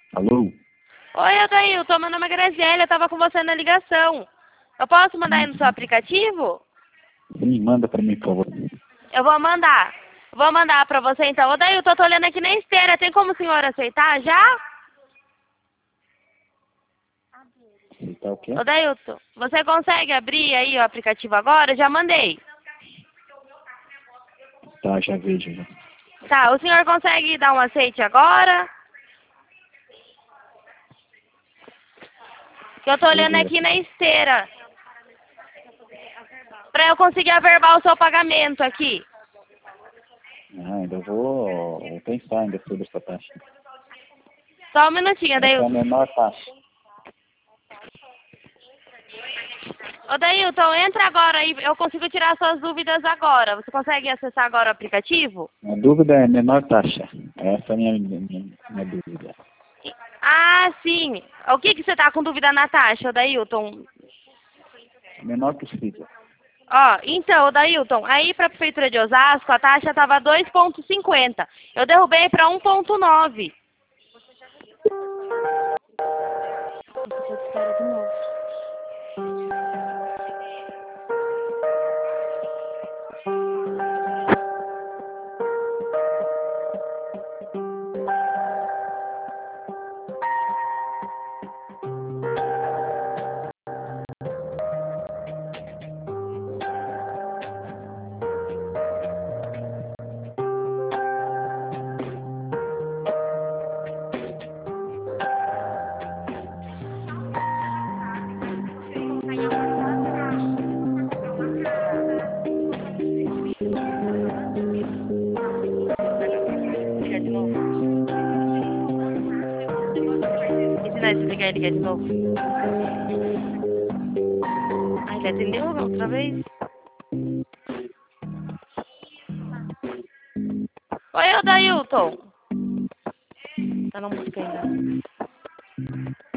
Alô? Oi, Adailton, meu nome é Graziella, eu tava com você na ligação. Eu posso mandar aí no seu aplicativo? Sim, manda pra mim, por favor. Eu vou mandar. Vou mandar pra você então. Adailton, eu tô olhando aqui na esteira. Tem como o senhor aceitar já? Tá o quê? Adailton, você consegue abrir aí o aplicativo agora? Eu já mandei. Tá, já vejo. Já. Tá, o senhor consegue dar um aceite agora? Que eu tô olhando aqui na esteira. Pra eu conseguir averbar o seu pagamento aqui. Ah, ainda vou pensar ainda sobre essa taxa. Só um minutinho, Essa é a Adailton. menor taxa. Adailton, entra agora aí. Eu consigo tirar suas dúvidas agora. Você consegue acessar agora o aplicativo? A dúvida é a menor taxa. Essa é a minha dúvida. Ah, sim. O que você tá com dúvida na taxa, Adailton? Menor possível. Ó, então, Adailton, aí para a Prefeitura de Osasco, a taxa estava 2,50. Eu derrubei para 1,9. Ligar de novo. Ensinar a desligar e ligar de novo. Ai, ele atendeu outra vez? Oi, Adailton. Tá na música ainda.